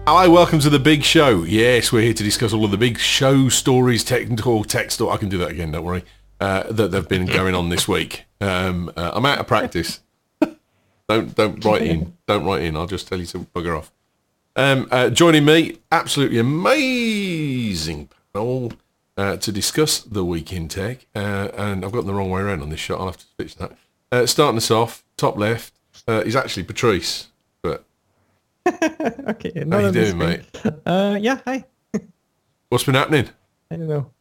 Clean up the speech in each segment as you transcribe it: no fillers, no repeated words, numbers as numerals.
Hi, welcome to the big show. Yes, we're here to discuss all of the big show stories, technical tech story. I can do that again, don't worry. That have been going on this week. I'm out of practice. Don't write in. Don't write in. I'll just tell you to bugger off. Joining me, absolutely amazing panel to discuss the week in tech. And I've gotten the wrong way around on this shot. I'll have to fix that. Starting us off, top left, is actually Patrice. But Okay. how you doing, mate? Yeah, hi. What's been happening? I don't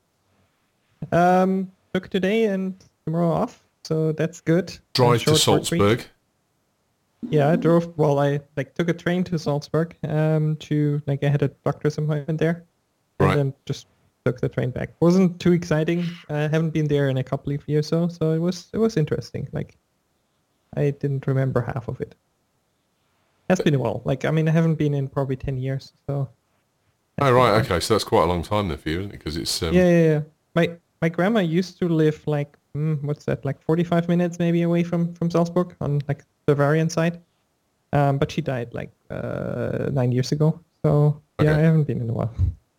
know. Took today and tomorrow off, so that's good. Drive to Short work week. Salzburg. Yeah, I drove. Well, I took a train to Salzburg. To I had a doctor's appointment there, and Right. then just took the train back. Wasn't too exciting. I haven't been there in a couple of years, so it was interesting. I didn't remember half of it. Has been a while. I haven't been in probably 10 years. So. Oh, right, okay, so that's quite a long time there for you, isn't it? Because it's... Yeah. My grandma used to live 45 minutes maybe away from Salzburg on the Bavarian side. But she died 9 years ago. So yeah, Okay. I haven't been in a while.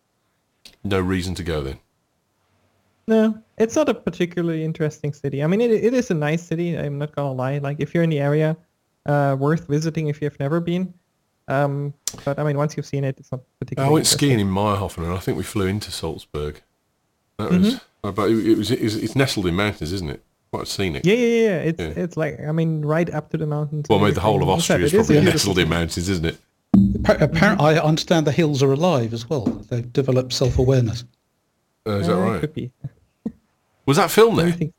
No reason to go then. No, it's not a particularly interesting city. I mean, it is a nice city. I'm not gonna lie. If you're in the area, worth visiting if you've never been. But I mean, once you've seen it, it's not I particularly. went skiing in Meyerhofen and I think we flew into Salzburg. That was... But it's nestled in mountains, isn't it? Quite scenic. Yeah. It's right up to the mountains. Well, maybe the whole of Austria is It is probably a nestled in mountains, isn't it? Apparently, I understand the hills are alive as well. They've developed self-awareness. Is that right? Could be. Was that filmed there? Everything-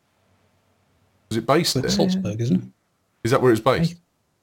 Was it based there? It's Salzburg, isn't it? Is that where it's based?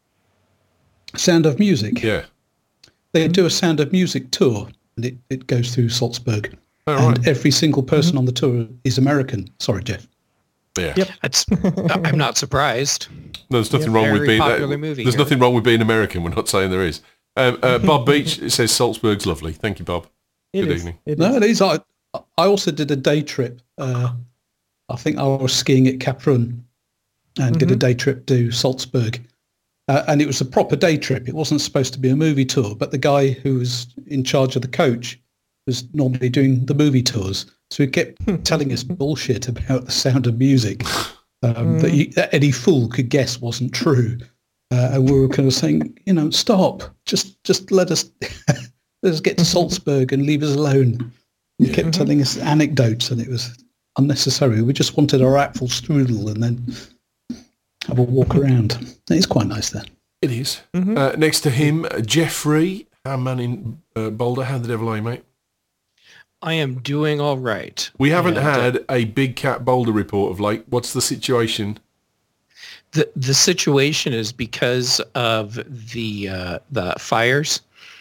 Sound of Music. Yeah. They do a Sound of Music tour, and it goes through Salzburg. Oh, And right. every single person on the tour is American. Sorry, Jeff. Yeah. Yep. I'm not surprised. No, there's nothing wrong with Very being... popular movie there's here. nothing wrong with being American. We're not saying there is. Bob Beach says Salzburg's lovely. Thank you, Bob. Good evening. No, it is. I also did a day trip. I think I was skiing at Kaprun and did a day trip to Salzburg. And it was a proper day trip. It wasn't supposed to be a movie tour, but the guy who was in charge of the coach was normally doing the movie tours. So he kept telling us bullshit about the Sound of Music that any fool could guess wasn't true. And we were kind of saying, stop, just let us get to Salzburg and leave us alone. He kept telling us anecdotes, and it was unnecessary. We just wanted our apple strudel and then have a walk around. It's quite nice there. It is. Next to him, Jeffrey, our man in Boulder. How the devil are you, mate? I am doing all right. We haven't And, had a Big Cat Boulder report of late. What's the situation? the situation is because of the fires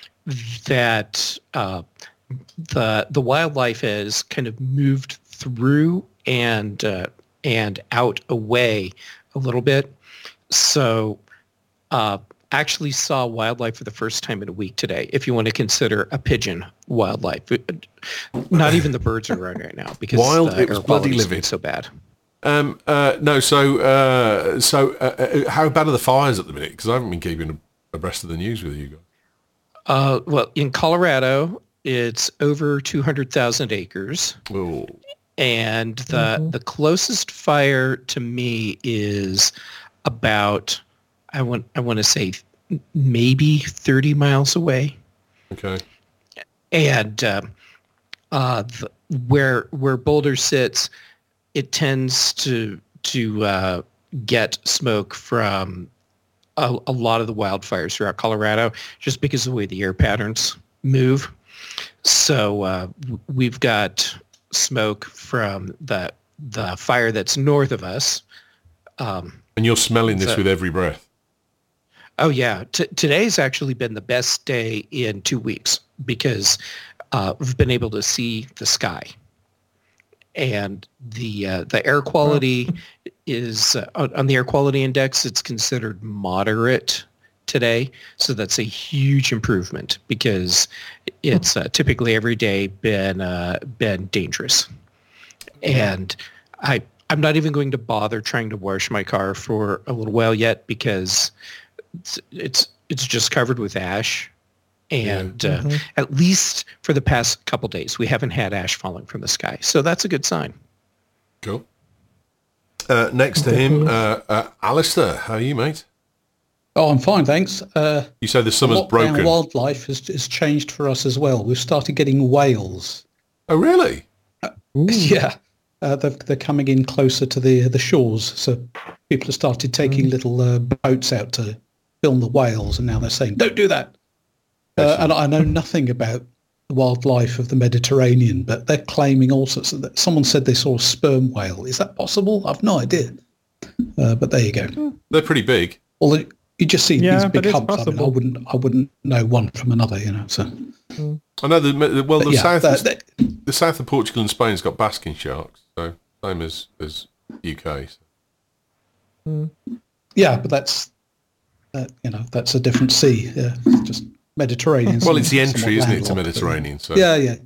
that the wildlife has kind of moved through and out away a little bit. So actually saw wildlife for the first time in a week today, if you want to consider a pigeon wildlife. Not even the birds are around right now because Wild, the it was air bloody quality's livid. so bad. No, so how bad are the fires at the minute? Because I haven't been keeping abreast of the news with you guys. Well, in Colorado, it's over 200,000 acres. Oh, And the closest fire to me is about, I want to say maybe 30 miles away. okay. And where Boulder sits, it tends to get smoke from a lot of the wildfires throughout Colorado, just because of the way the air patterns move. So we've got smoke from the fire that's north of us. And you're smelling this with every breath. Oh yeah, today's actually been the best day in 2 weeks because we've been able to see the sky, and the air quality is on the air quality index. It's considered moderate today, so that's a huge improvement because it's typically every day been dangerous, and I'm not even going to bother trying to wash my car for a little while yet because it's just covered with ash, And at least for the past couple days, we haven't had ash falling from the sky. So that's a good sign. Cool. Next to him, Alistair. How are you, mate? Oh, I'm fine, thanks. You say the summer's broken. Wildlife has changed for us as well. We've started getting whales. Oh, really? Yeah. They're coming in closer to the shores. So people have started taking little boats out to film the whales, and now they're saying, don't do that. And I know nothing about the wildlife of the Mediterranean, but they're claiming all sorts of that. Someone said they saw a sperm whale. Is that possible? I've no idea. But there you go. They're pretty big. Although you just see these big hubs. Possible. I wouldn't know one from another, So I know the south of Portugal and Spain's got basking sharks, so same as UK. So. Yeah, but that's that's a different sea. Yeah, it's just Mediterranean. Well, it's the entry, isn't it, to Mediterranean? So. Yeah.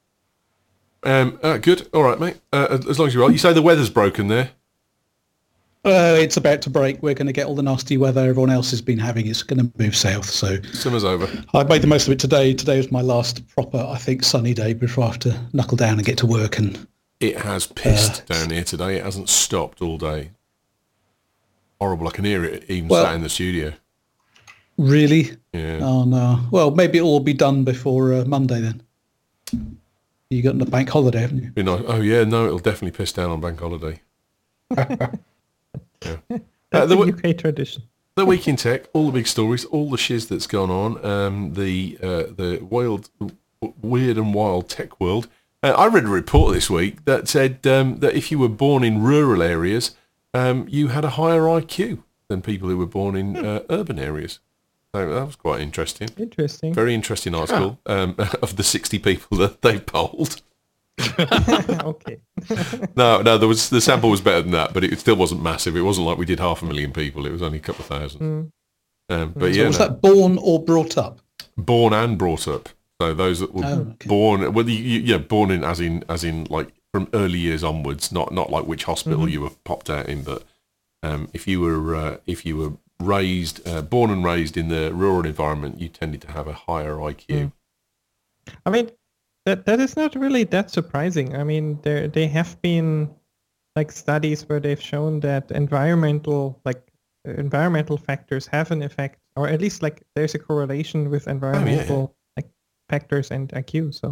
Good. All right, mate. As long as you're right. You say the weather's broken there. It's about to break. We're going to get all the nasty weather everyone else has been having. It's going to move south. So summer's over. I made the most of it today. Today was my last proper, I think, sunny day before I have to knuckle down and get to work. And it has pissed down here today. It hasn't stopped all day. Horrible. I can hear it even sat in the studio. Really? Yeah. Oh, no. Well, maybe it'll all be done before Monday then. You got a bank holiday, haven't you? Be nice. Oh, yeah. No, it'll definitely piss down on bank holiday. Yeah. That's a UK tradition. The week in tech, all the big stories, all the shiz that's gone on, the weird and wild tech world. I read a report this week that said that if you were born in rural areas, you had a higher IQ than people who were born in urban areas. So that was quite interesting. Interesting. Very interesting article of the 60 people that they polled. Okay. No, the sample was better than that, but it still wasn't massive. It wasn't like we did 500,000 people. It was only a couple of thousand. But so was that born or brought up? Born and brought up. So those that were born, well, born in as in like from early years onwards, not like which hospital you were popped out in, but if you were raised, born and raised in the rural environment, you tended to have a higher IQ. I mean, that is not really that surprising. I mean, they have been like studies where they've shown that environmental factors have an effect, or at least like there's a correlation with environmental like factors and IQ. So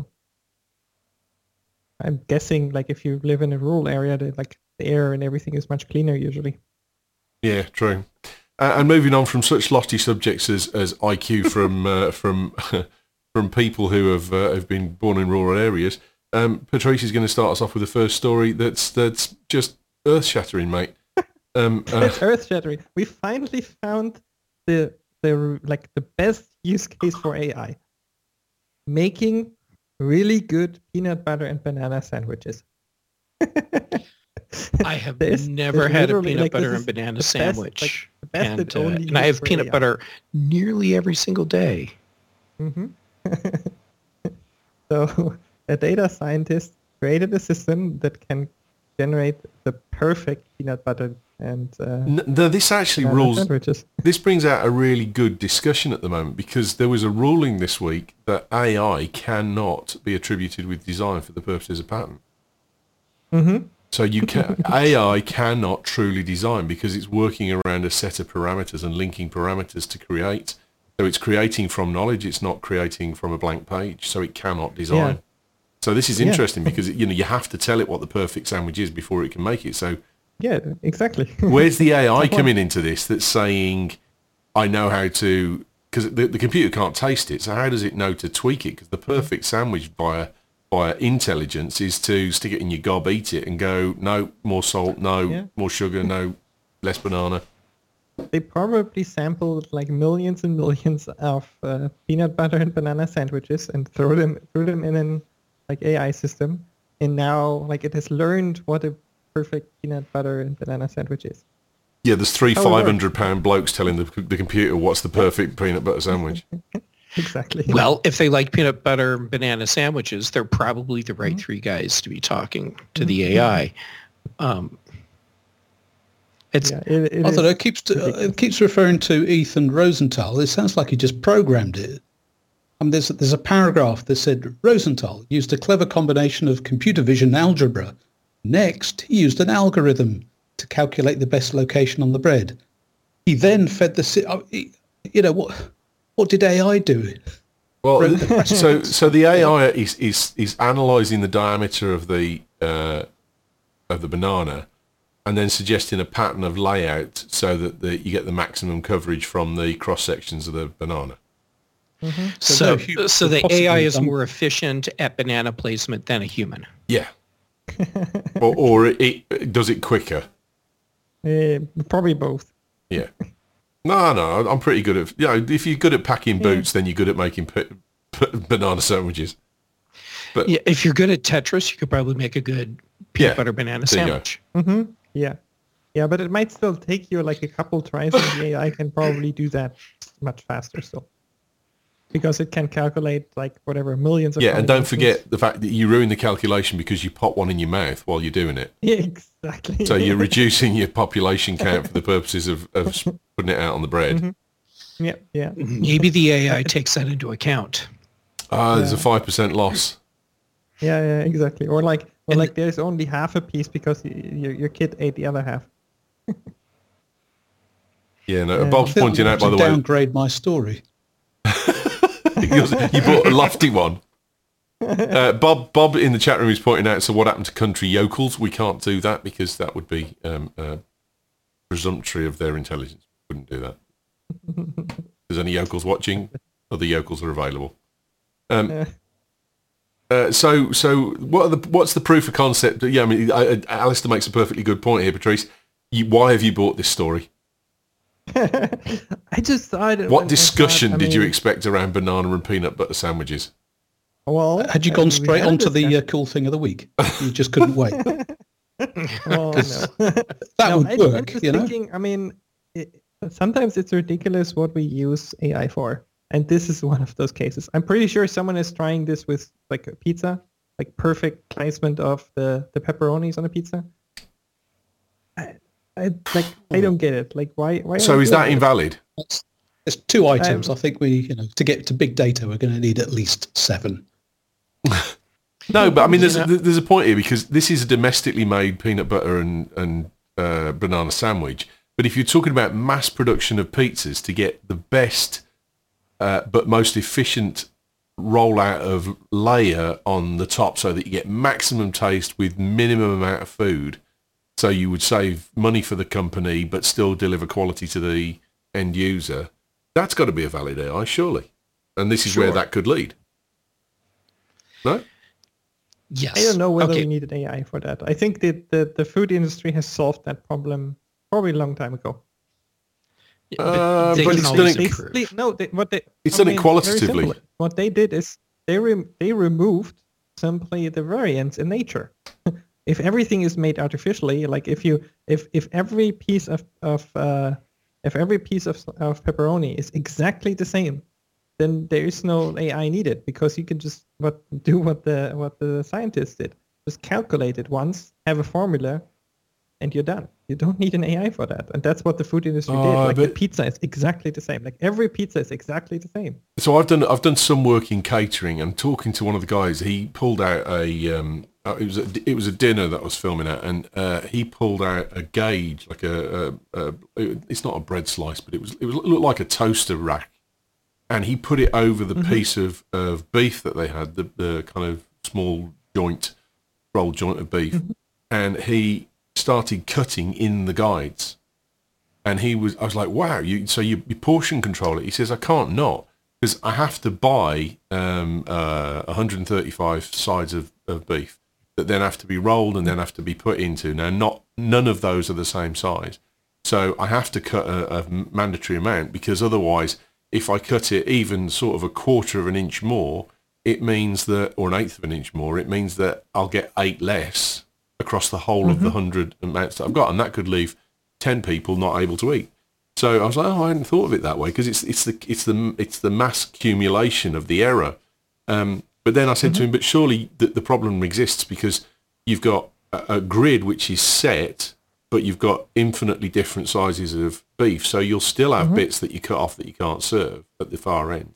I'm guessing like if you live in a rural area, the air and everything is much cleaner usually. Yeah, true. And moving on from such lofty subjects as IQ from people who have been born in rural areas, Patrice is going to start us off with the first story that's just earth-shattering, mate. It's earth-shattering. We finally found the best use case for AI: making really good peanut butter and banana sandwiches. I have never had a peanut butter and banana sandwich, and I have peanut butter nearly every single day. Mm-hmm. So a data scientist created a system that can generate the perfect peanut butter and this actually rules. Sandwiches. This brings out a really good discussion at the moment, because there was a ruling this week that AI cannot be attributed with design for the purposes of patent. Mm-hmm. So AI cannot truly design because it's working around a set of parameters and linking parameters to create. So it's creating from knowledge. It's not creating from a blank page. So it cannot design. Yeah. So this is interesting because you have to tell it what the perfect sandwich is before it can make it. So yeah, exactly. Where's the AI coming into this that's saying, I know how to, because the computer can't taste it. So how does it know to tweak it? Because the perfect sandwich via intelligence is to stick it in your gob, eat it, and go, no, more salt, no, more sugar, no, less banana. They probably sampled like millions and millions of peanut butter and banana sandwiches and threw them in an like AI system, and now like it has learned what a perfect peanut butter and banana sandwich is. Yeah, there's three 500-pound blokes telling the computer what's the perfect peanut butter sandwich. Exactly. Well, if they like peanut butter and banana sandwiches, they're probably the right three guys to be talking to the AI. It's I don't know. It keeps referring to Ethan Rosenthal. It sounds like he just programmed it. there's a paragraph that said Rosenthal used a clever combination of computer vision and algebra. Next, he used an algorithm to calculate the best location on the bread. He then fed what did AI do? Well, so the AI is analysing the diameter of the banana, and then suggesting a pattern of layout so that you get the maximum coverage from the cross sections of the banana. Mm-hmm. So the AI is more efficient at banana placement than a human. Yeah. or it does it quicker. Probably both. Yeah. No, I'm pretty good at, if you're good at packing boots, then you're good at making banana sandwiches. But yeah, if you're good at Tetris, you could probably make a good peanut butter banana sandwich. Mm-hmm. Yeah. Yeah, but it might still take you like a couple tries, and the AI can probably do that much faster still. Because it can calculate like whatever millions of and don't forget the fact that you ruin the calculation because you pop one in your mouth while you're doing it. Yeah, exactly. So you're reducing your population count for the purposes of putting it out on the bread. Mm-hmm. Yeah. Maybe the AI takes that into account. There's a 5% loss. Yeah, exactly. Or like there's only half a piece because your kid ate the other half. Bob's pointing out, by the way, downgrade my story. You bought a lofty one. Bob in the chat room is pointing out, so what happened to country yokels? We can't do that because that would be presumptory of their intelligence. We wouldn't do that. If there's any yokels watching, other yokels are available. So what's the proof of concept? Yeah, I mean, Alistair makes a perfectly good point here, Patrice. Why have you bought this story? I just thought... What discussion did you expect around banana and peanut butter sandwiches? Well, had you gone straight onto the cool thing of the week? You just couldn't wait. Well, no. That would work, Thinking, I mean, sometimes it's ridiculous what we use AI for. And this is one of those cases. I'm pretty sure someone is trying this with like a pizza, like perfect placement of the pepperonis on a pizza. I don't get it. Like, why? So is that invalid? There's two items. I think to get to big data, we're going to need at least 7. No, but I mean, there's a point here because this is a domestically made peanut butter and banana sandwich. But if you're talking about mass production of pizzas to get the best but most efficient rollout of layer on the top so that you get maximum taste with minimum amount of food, so you would save money for the company but still deliver quality to the end user, that's got to be a valid AI, surely. And this is where that could lead. No? Yes. I don't know whether we needed AI for that. I think that the food industry has solved that problem probably a long time ago. But it's done it qualitatively. What they did is they removed simply the variance in nature. If everything is made artificially, like if every piece of pepperoni is exactly the same, then there is no AI needed because you can just do what the scientists did. Just calculate it once, have a formula, and you're done. You don't need an AI for that. And that's what the food industry did. Like the pizza is exactly the same. Like every pizza is exactly the same. So I've done some work in catering, and talking to one of the guys, he pulled out it was a dinner that I was filming at, and he pulled out a gauge, like it's not a bread slice, but it looked like a toaster rack, and he put it over the piece of beef that they had, the kind of small rolled joint of beef, and he started cutting in the guides, and I was like, wow, you portion control it. He says, I can't not, because I have to buy 135 sides of beef that then have to be rolled and then have to be put into. Now, none of those are the same size, so I have to cut a mandatory amount, because otherwise, if I cut it even sort of a quarter of an inch more, it means that, or an eighth of an inch more, it means that I'll get 8 less across the whole of the 100 amounts that I've got, and that could leave 10 people not able to eat. So I was like, I hadn't thought of it that way, because it's the mass accumulation of the error. But then I said to him, but surely the problem exists because you've got a grid which is set, but you've got infinitely different sizes of beef, so you'll still have bits that you cut off that you can't serve at the far end.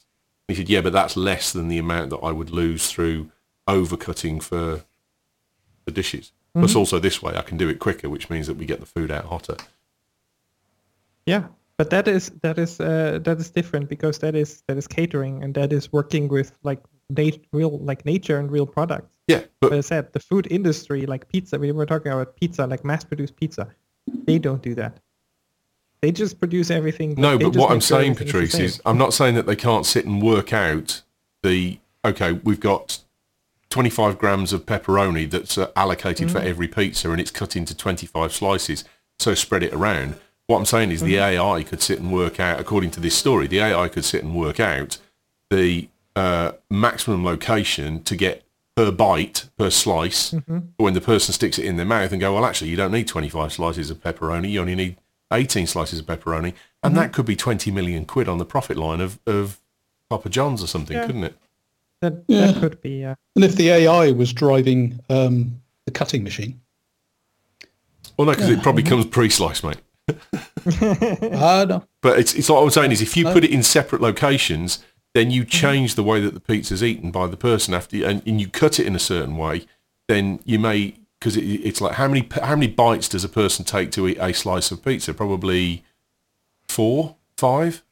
he said, yeah, but that's less than the amount that I would lose through overcutting for the dishes. Plus also this way I can do it quicker, which means that we get the food out hotter. Yeah, but that is different because that is catering, and that is working with like real like nature and real products. Yeah, but as I said, the food industry, like pizza, we were talking about pizza, like mass-produced pizza, they don't do that. They just produce everything. No, but what I'm saying, Patrice, is I'm not saying that they can't sit and work out we've got 25 grams of pepperoni that's allocated for every pizza, and it's cut into 25 slices, so spread it around. What I'm saying is the AI could sit and work out, according to this story, the AI could sit and work out the maximum location to get per bite, per slice, when the person sticks it in their mouth and go, well, actually, you don't need 25 slices of pepperoni, you only need 18 slices of pepperoni, and that could be 20 million quid on the profit line of Papa John's or something, couldn't it? That could be, yeah. And if the AI was driving the cutting machine? Well, no, because it probably comes pre-sliced, mate. No. But it's like I was saying is if you put it in separate locations, then you change the way that the pizza's eaten by the person after, and you cut it in a certain way, then you may, because it's like how many bites does a person take to eat a slice of pizza? Probably 4, 5.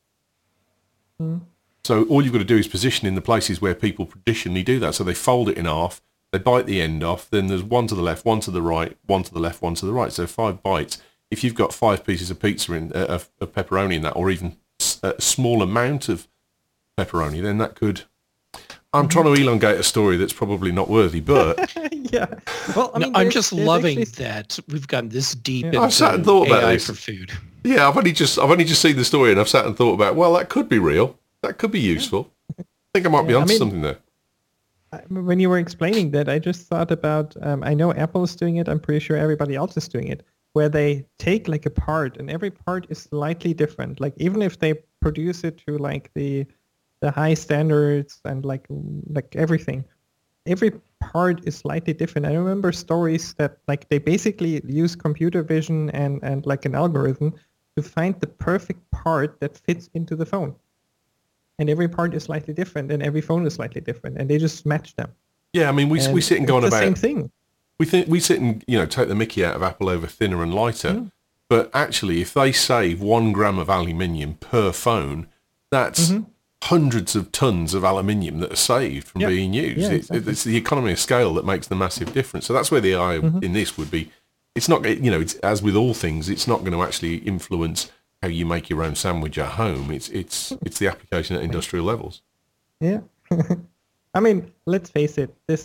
So all you've got to do is position in the places where people traditionally do that. So they fold it in half, they bite the end off, then there's one to the left, one to the right, one to the left, one to the right. So 5 bites. If you've got 5 pieces of pizza of pepperoni in that, or even a small amount of pepperoni, then that could... I'm trying to elongate a story that's probably not worthy, but... yeah. Well, I mean, I'm just loving that we've gotten this deep into I've sat and thought about AI this. for food. Yeah, I've only just seen the story, and I've sat and thought about, well, that could be real. That could be useful. I think I might be onto something there. When you were explaining that, I just thought about, I know Apple is doing it, I'm pretty sure everybody else is doing it, where they take like a part, and every part is slightly different. Like even if they produce it to like the high standards and like everything, every part is slightly different. I remember stories that like they basically use computer vision and like an algorithm to find the perfect part that fits into the phone. And every part is slightly different, and every phone is slightly different, and they just match them. Yeah, I mean, we sit and go on the about same thing. We sit and take the mickey out of Apple over thinner and lighter, but actually, if they save 1 gram of aluminium per phone, that's hundreds of tons of aluminium that are saved from being used. Yeah, exactly. It's the economy of scale that makes the massive difference. So that's where the AI in this would be. It's not, it's, as with all things, it's not going to actually influence how you make your own sandwich at home. It's the application at industrial levels. Yeah. I mean, let's face it. This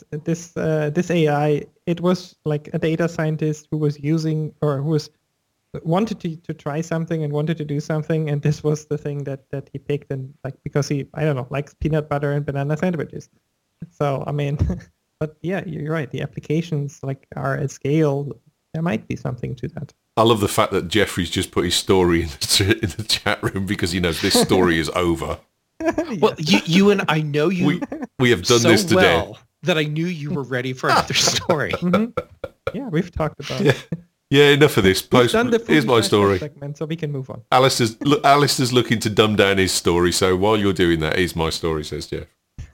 AI, it was like a data scientist who was using, or who wanted to try something and wanted to do something, and this was the thing that he picked, and like because he, I don't know, likes peanut butter and banana sandwiches. So I mean, but yeah, you're right. The applications like are at scale. There might be something to that. I love the fact that Jeffrey's just put his story in the chat room because he knows this story is over. Well, you and I know you. We have done so this today. well that I knew you were ready for another story. Yeah, we've talked about it. Yeah, enough of this. We've done the Here's my food story. segment, so we can move on. Alistair's looking to dumb down his story, so while you're doing that, here's my story, says Jeff.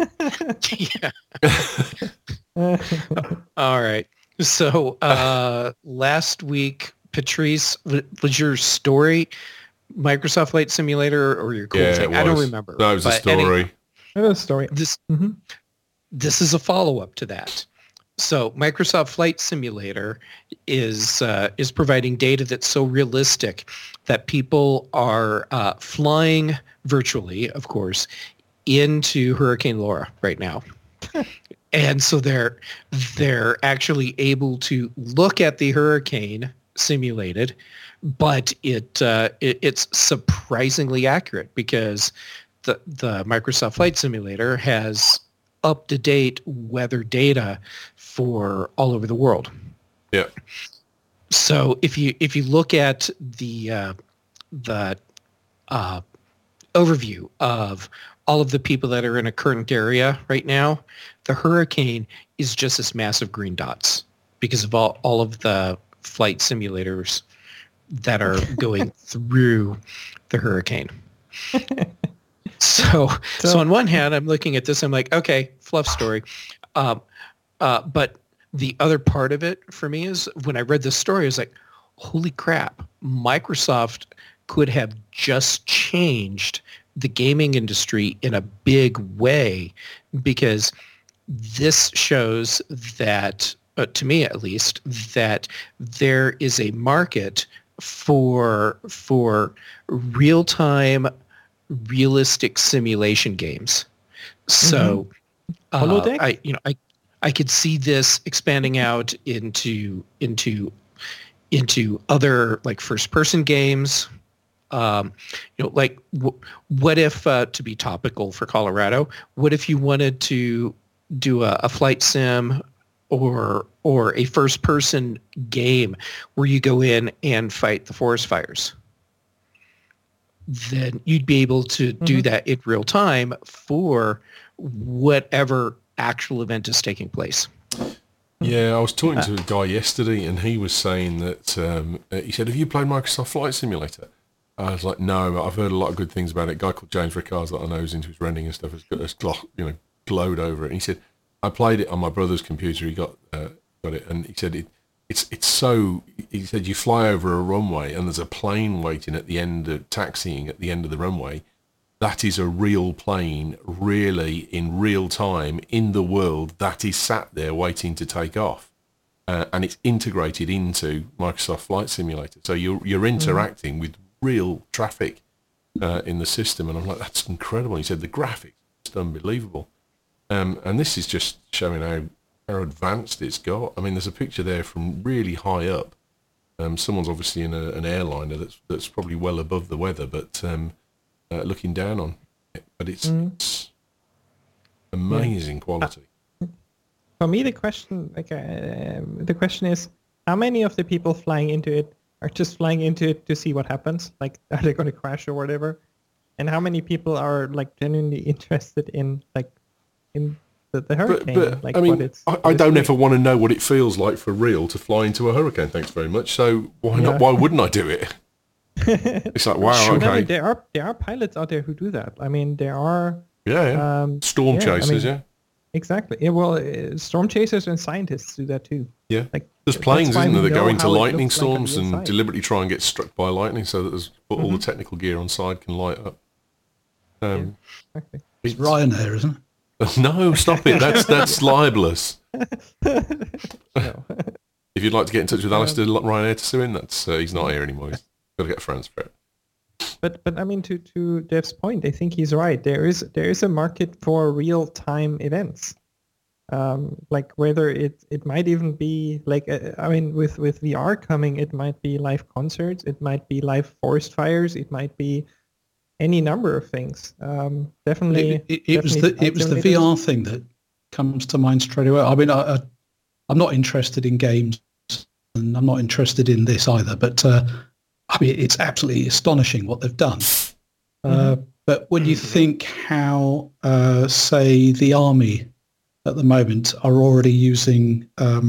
Yeah. All right. So last week, Patrice, was your story Microsoft Flight Simulator or your cool thing? I don't remember. No, it was a story. Anyway, it was a story. This is a follow-up to that. So Microsoft Flight Simulator is providing data that's so realistic that people are flying virtually, of course, into Hurricane Laura right now. And so they're actually able to look at the hurricane simulated, but it's surprisingly accurate because the Microsoft Flight Simulator has up-to-date weather data for all over the world. Yeah. So if you look at the overview of all of the people that are in a current area right now, the hurricane is just as massive green dots because of all of the flight simulators that are going through the hurricane. So on one hand, I'm looking at this, I'm like, okay, fluff story. But the other part of it for me is when I read this story, I was like, holy crap, Microsoft could have just changed the gaming industry in a big way, because this shows that, to me at least, that there is a market for real-time, realistic simulation games. So, I could see this expanding out into other like first-person games. Like what if, to be topical for Colorado, what if you wanted to do a flight sim or a first-person game where you go in and fight the forest fires? Then you'd be able to do that in real time for whatever actual event is taking place. Yeah, I was talking to a guy yesterday, and he was saying that he said, "Have you played Microsoft Flight Simulator?" I was like, "No, but I've heard a lot of good things about it." A guy called James Rickards that I know is into his rendering and stuff has glowed over it. And he said, "I played it on my brother's computer. He got it, and he said it's so." He said you fly over a runway and there's a plane waiting at the end of taxiing at the end of the runway. That is a real plane, really in real time in the world that is sat there waiting to take off, and it's integrated into Microsoft Flight Simulator. So you're interacting with real traffic in the system, and I'm like, that's incredible. He said the graphics are just unbelievable, and this is just showing how advanced it's got. I mean, there's a picture there from really high up. Someone's obviously in an airliner that's probably well above the weather, but looking down on it. But it's amazing quality. For me, the question is, how many of the people flying into it are just flying into it to see what happens? Like, are they going to crash or whatever? And how many people are like genuinely interested in the hurricane? But like, I mean, I don't ever want to know what it feels like for real to fly into a hurricane. Thanks very much. So why not? Why wouldn't I do it? It's like, wow, sure. okay. I mean, there are pilots out there who do that. I mean, there are storm chasers, exactly. Yeah, well, storm chasers and scientists do that too. Yeah, like there's planes, isn't there, that go into lightning storms like and deliberately try and get struck by lightning, so that there's all the technical gear on side can light up. Exactly. It's Ryanair, isn't it? No, stop it. That's libelous. No. If you'd like to get in touch with Alistair Ryanair to sue him, that's he's not here anymore. He's got to get friends for it. But I mean, to Jeff's point, I think he's right. There is a market for real time events. Like whether it might even be like I mean, with VR coming, it might be live concerts, it might be live forest fires, it might be any number of things. Definitely, it was the VR thing that comes to mind straight away. I mean, I'm not interested in games, and I'm not interested in this either. But I mean, it's absolutely astonishing what they've done. But when you think how, say, the army at the moment are already using,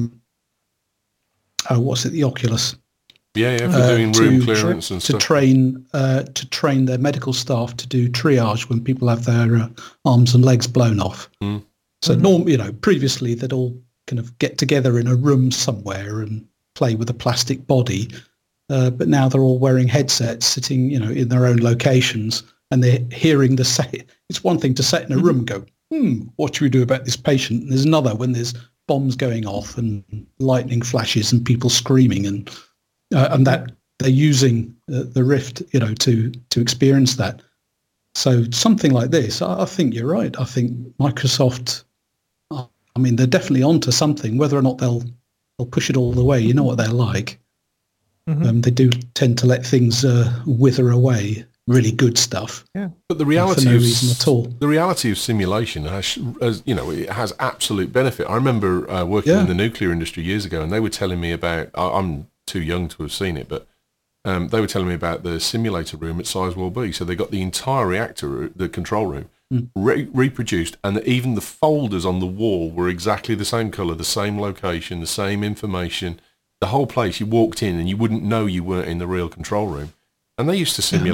the Oculus. Yeah, for doing room clearance and stuff. To train their medical staff to do triage when people have their arms and legs blown off. So previously they'd all kind of get together in a room somewhere and play with a plastic body, but now they're all wearing headsets, sitting in their own locations, and they're hearing the say. It's one thing to sit in a room and go, what should we do about this patient? And there's another when there's bombs going off and lightning flashes and people screaming and that they're using the Rift, to experience that. So something like this, I think you're right. I think Microsoft, I mean, they're definitely onto something. Whether or not they'll push it all the way, you know what they're like. They do tend to let things wither away. Really good stuff. Yeah. But the reality for no reason at all. The reality of simulation has it has absolute benefit. I remember working in the nuclear industry years ago, and they were telling me about. I'm too young to have seen it, but they were telling me about the simulator room at Sizewell B. So they got the entire reactor, the control room, reproduced, and even the folders on the wall were exactly the same color, the same location, the same information. The whole place, you walked in and you wouldn't know you weren't in the real control room. And they used to simulate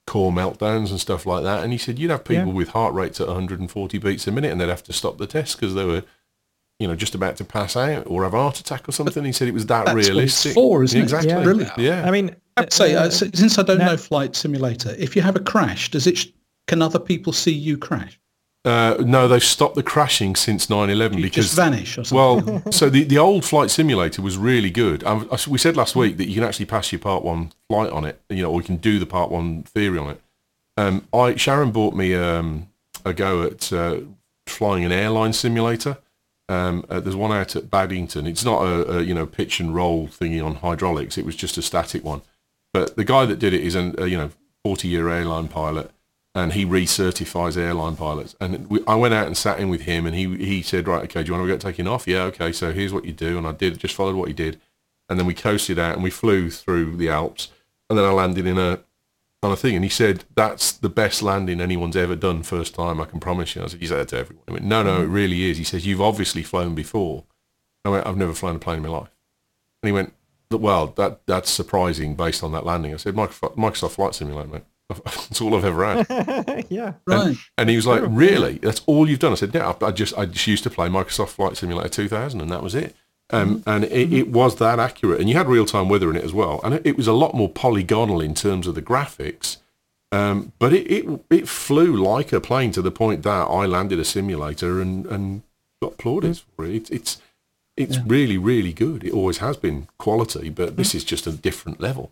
core meltdowns and stuff like that. And he said you'd have people with heart rates at 140 beats a minute, and they'd have to stop the test because they were, just about to pass out or have a heart attack or something. He said it was that That's realistic. What it's for, isn't it? Exactly. Yeah. Brilliant. Yeah. I mean, I have to say, since I don't know Flight Simulator, if you have a crash, can other people see you crash? No, they've stopped the crashing since 9/11 You because just vanish or something. well, so the old Flight Simulator was really good. We said last week that you can actually pass your Part 1 flight on it, or you can do the Part 1 theory on it. Sharon bought me a go at flying an airline simulator. There's one out at Baddington. It's not a pitch and roll thingy on hydraulics. It was just a static one. But the guy that did it is a 40-year airline pilot, and he recertifies airline pilots. And I went out and sat in with him, and he said, right, okay, do you want to go taking off? Yeah, okay, so here's what you do. And I just followed what he did. And then we coasted out, and we flew through the Alps. And then I landed on a thing. And he said, that's the best landing anyone's ever done first time, I can promise you. I said, you say that to everyone. He went, no, it really is. He says, you've obviously flown before. I went, I've never flown a plane in my life. And he went, well, that's surprising based on that landing. I said, Microsoft Flight Simulator, mate. That's all I've ever had. yeah. Right. And he was like, really? That's all you've done? I said, yeah, I just used to play Microsoft Flight Simulator 2000, and that was it. And it was that accurate. And you had real-time weather in it as well. And it was a lot more polygonal in terms of the graphics. But it flew like a plane to the point that I landed a simulator and got applauded for it. It's really, really good. It always has been quality, but this is just a different level.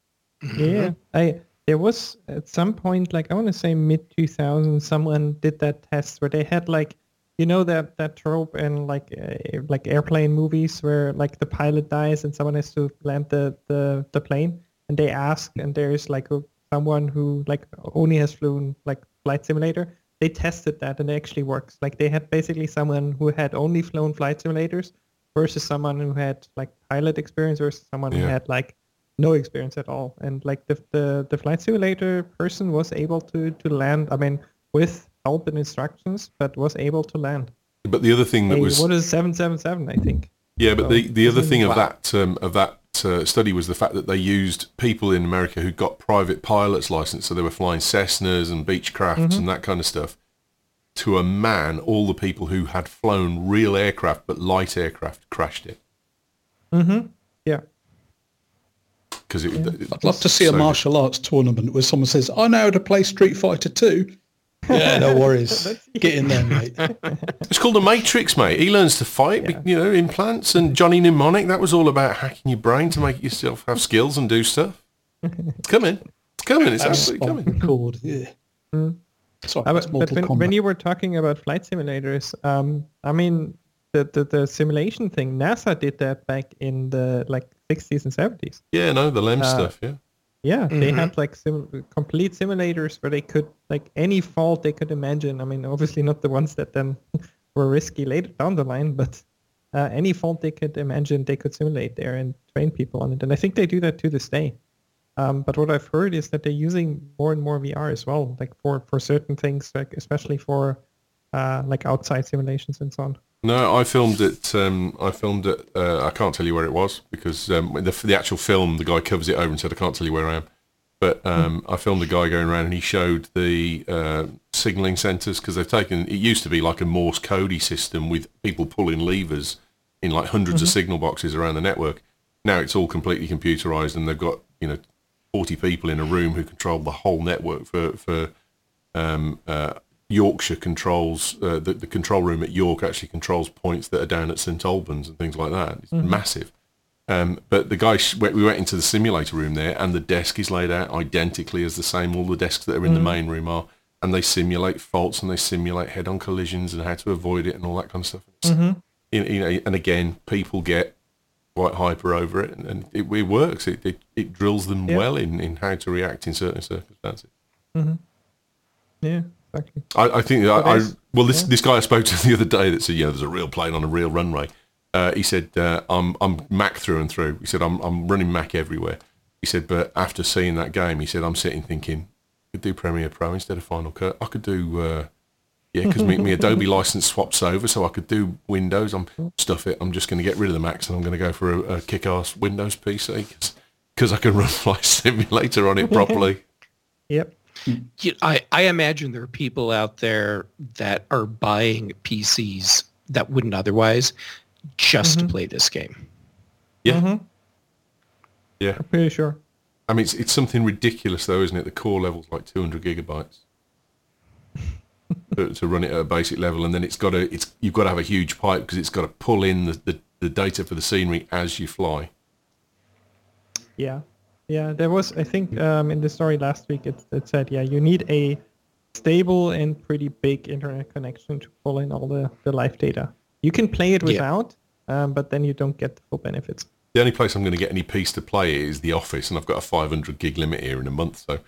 Yeah. There was at some point, like I want to say mid 2000s, someone did that test where they had that trope in like airplane movies where like the pilot dies and someone has to land the plane, and they ask, and there's like someone who like only has flown like Flight Simulator. They tested that and it actually works. Like they had basically someone who had only flown Flight Simulators versus someone who had like pilot experience versus someone who had like no experience at all. And like the Flight Simulator person was able to land, I mean, with help and instructions, but was able to land. But the other thing that was... What is 777, I think? Yeah, but the other thing of that study was the fact that they used people in America who got private pilot's license, so they were flying Cessnas and Beechcrafts and that kind of stuff. To a man, all the people who had flown real aircraft but light aircraft crashed it. Yeah. Because I'd love to see a martial arts tournament where someone says, I know how to play Street Fighter 2. Yeah, no worries. Get in there, mate. It's called The Matrix, mate. He learns to fight, implants, and Johnny Mnemonic, that was all about hacking your brain to make yourself have skills and do stuff. It's coming. It's absolutely coming. Record, yeah. Sorry, but when you were talking about flight simulators, I mean, the simulation thing, NASA did that back in the 60s and 70s. Yeah, no, the LEM stuff, yeah. Yeah, they had complete simulators where they could, any fault they could imagine. I mean, obviously not the ones that then were risky later down the line, but any fault they could imagine, they could simulate there and train people on it. And I think they do that to this day. But what I've heard is that they're using more and more VR as well, for certain things, especially for outside simulations and so on. No, I filmed it. I can't tell you where it was because the actual film, the guy covers it over and said, I can't tell you where I am. But I filmed a guy going around and he showed the signaling centers because they've taken, it used to be like a Morse codey system with people pulling levers in hundreds of signal boxes around the network. Now it's all completely computerized and they've got, 40 people in a room who control the whole network for Yorkshire controls, the control room at York actually controls points that are down at St Albans and things like that. It's massive. But the guy, we went into the simulator room there and the desk is laid out identically as the same, all the desks that are in the main room are, and they simulate faults and they simulate head-on collisions and how to avoid it and all that kind of stuff. And again, people get quite hyper over it and it works. It drills them well in how to react in certain circumstances. Yeah. Exactly. I think this guy I spoke to the other day that said, there's a real plane on a real runway. He said, I'm Mac through and through. He said, I'm running Mac everywhere. He said, but after seeing that game, he said, I'm sitting thinking, I could do Premiere Pro instead of Final Cut. I could do, because me Adobe license swaps over, so I could do Windows. I'm just going to get rid of the Macs and I'm going to go for a kick-ass Windows PC because I can run Flight Simulator on it properly. Yep. I imagine there are people out there that are buying PCs that wouldn't otherwise just to play this game. Yeah. Yeah. I'm pretty sure. I mean, it's something ridiculous, though, isn't it? The core level's like 200 gigabytes to run it at a basic level, and then you've got to have a huge pipe because it's got to pull in the data for the scenery as you fly. Yeah. Yeah, there was, I think, in the story last week, it said, you need a stable and pretty big internet connection to pull in all the live data. You can play it without, but then you don't get the full benefits. The only place I'm going to get any piece to play it is the office, and I've got a 500 gig limit here in a month, so...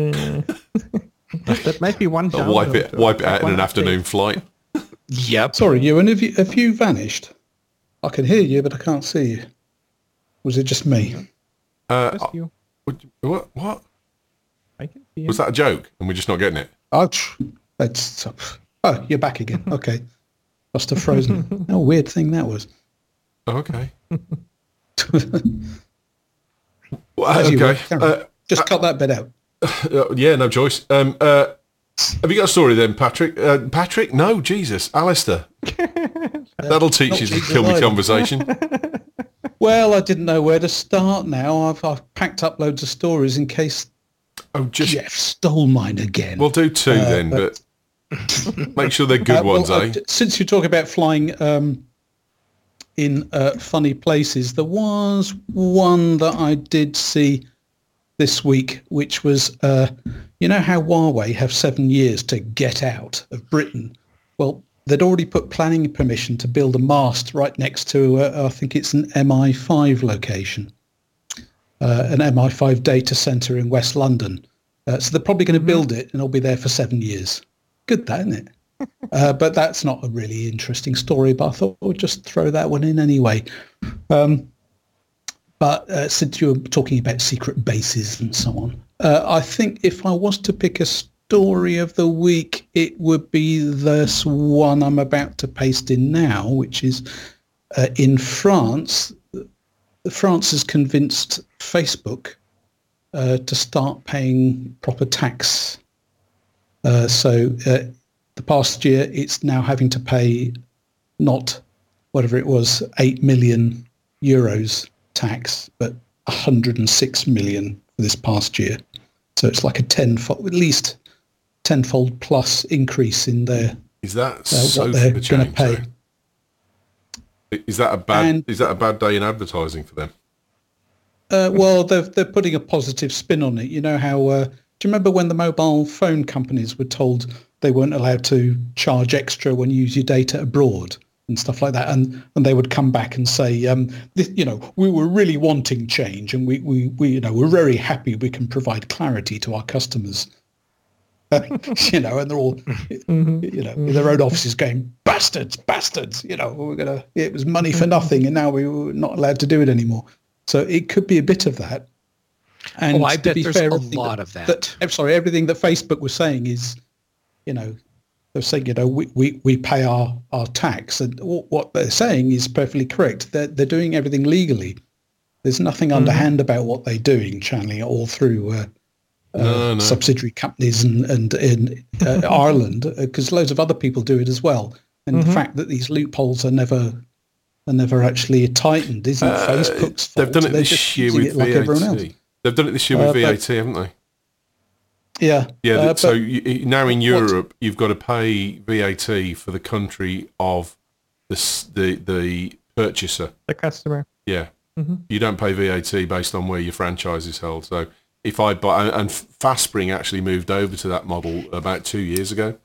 That might be one I'll wipe it out in an afternoon flight. Yep. Sorry, Ewan, have you vanished? I can hear you, but I can't see you. Was it just me? Just you. What? I can see Was that a joke, and we're just not getting it? Oh, you're back again. Okay. Must have frozen. Oh, weird thing that was. Oh, okay. Okay. Just cut that bit out. Yeah, no choice. Have you got a story then, Patrick? Patrick? No, Jesus. Alistair. That'll teach you to kill me conversation. Well, I didn't know where to start now. I've packed up loads of stories in case Jeff stole mine again. We'll do two then, but make sure they're good ones, eh? Since you talk about flying in funny places, there was one that I did see this week, which was, you know how Huawei have 7 years to get out of Britain? Well, they'd already put planning permission to build a mast right next to, I think it's an MI5 location, an MI5 data center in West London. So they're probably going to build it and it'll be there for 7 years. Good, that, isn't it? But that's not a really interesting story, but I thought we'll just throw that one in anyway. But since you were talking about secret bases and so on, I think if I was to pick a story of the week, it would be this one I'm about to paste in now, which is in France. France has convinced Facebook to start paying proper tax. So the past year, it's now having to pay not whatever it was, 8 million euros tax, but 106 million for this past year. So it's like a tenfold, at least tenfold plus increase in their is that what they're going to pay. Is that a bad day in advertising for them? Well, they're putting a positive spin on it. You know how? Do you remember when the mobile phone companies were told they weren't allowed to charge extra when you use your data abroad and stuff like that, and they would come back and say, we were really wanting change, and we we're very happy we can provide clarity to our customers. And they're all, in their own offices going, bastards, it was money for nothing, and now we were not allowed to do it anymore. So it could be a bit of that. And I bet there's a lot of that. I'm sorry, everything that Facebook was saying is, they're saying, we pay our tax, and what they're saying is perfectly correct. They're doing everything legally. There's nothing underhand about what they're doing, channeling it all through subsidiary companies and in Ireland, because loads of other people do it as well. And the fact that these loopholes are never actually tightened isn't Facebook's fault. They've done it this year with VAT. They've done it this year with VAT, haven't they? Yeah. Yeah. So now in Europe, you've got to pay VAT for the country of the purchaser, the customer. Yeah. You don't pay VAT based on where your franchise is held. So if I buy, and Fastspring actually moved over to that model about 2 years ago,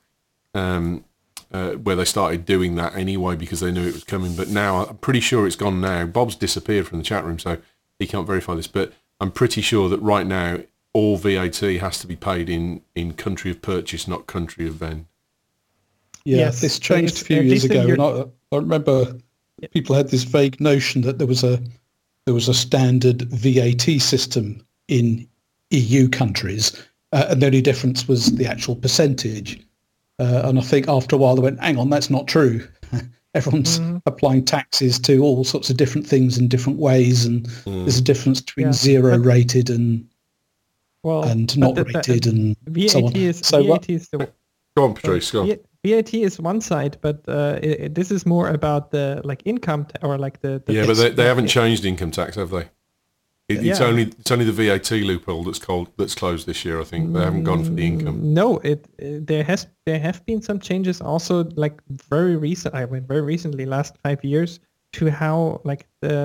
where they started doing that anyway because they knew it was coming. But now I'm pretty sure it's gone now. Bob's disappeared from the chat room, so he can't verify this. But I'm pretty sure that right now all VAT has to be paid in country of purchase, not country of vend. Yeah, yes, this changed a few years ago, and I remember people had this vague notion that there was a standard VAT system in EU countries, and the only difference was the actual percentage. And I think after a while they went, hang on, that's not true. Everyone's applying taxes to all sorts of different things in different ways, and there's a difference between zero rated and Well, and but not rated and so on. VAT is So VAT is the Go on, Patrice. Go on. VAT is one side, but this is more about the like income or like the Yeah, but they haven't changed income tax, have they? It's Yeah. only the VAT loophole that's closed this year. I think they haven't gone for the income. No, there have been some changes also, like very recently, last 5 years, to how like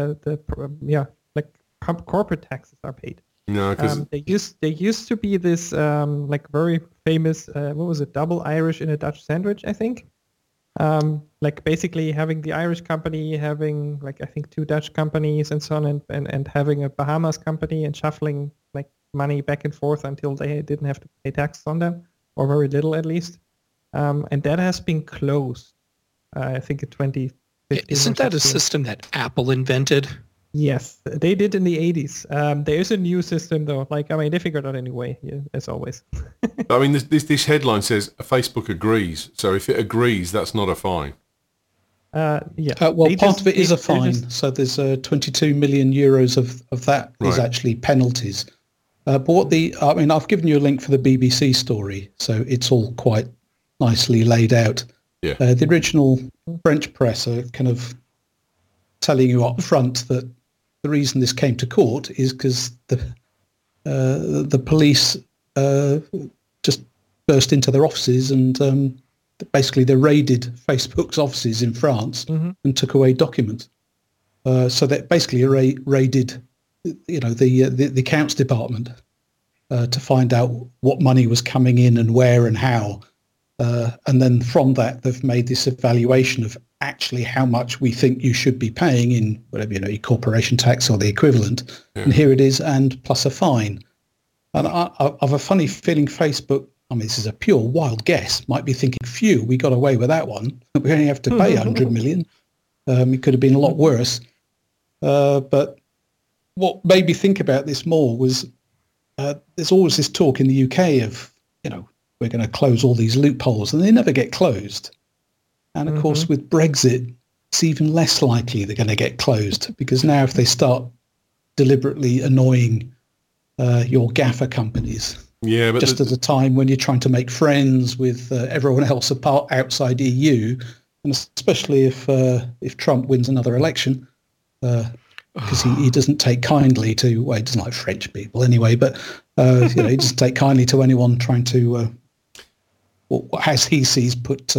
corporate taxes are paid. No, because There used to be this like very famous what was it, double Irish in a Dutch sandwich, I think. Like basically having the Irish company, having like I think 2 Dutch companies and so on, and having a Bahamas company and shuffling like money back and forth until they didn't have to pay taxes on them, or very little at least. And that has been closed, I think in 2015. Isn't that a system that Apple invented? Yes, they did in the 80s. There is a new system though. Like, I mean, they figured out a new way, yeah, as always. I mean, this headline says Facebook agrees. So if it agrees, that's not a fine. Yeah. Well, part of it is a fine. So there's 22 million euros of that is Right. actually penalties. But I've given you a link for the BBC story, so it's all quite nicely laid out. Yeah. The original French press are kind of telling you up front that the reason this came to court is because the police just burst into their offices and basically they raided Facebook's offices in France and took away documents. So they basically raided, the accounts department to find out what money was coming in and where and how. And then from that, they've made this evaluation of actually how much we think you should be paying in whatever, your corporation tax or the equivalent. Yeah. And here it is, and plus a fine. And I have a funny feeling Facebook, I mean, this is a pure wild guess, might be thinking, phew, we got away with that one. We only have to pay 100 million. It could have been a lot worse. But what made me think about this more was there's always this talk in the UK of, we're going to close all these loopholes, and they never get closed. And of course, with Brexit, it's even less likely they're going to get closed, because now if they start deliberately annoying your gaffer companies, but just at a time when you're trying to make friends with everyone else outside EU, and especially if Trump wins another election, because he doesn't take kindly to, well, he doesn't like French people anyway, but he doesn't take kindly to anyone trying to, as he sees,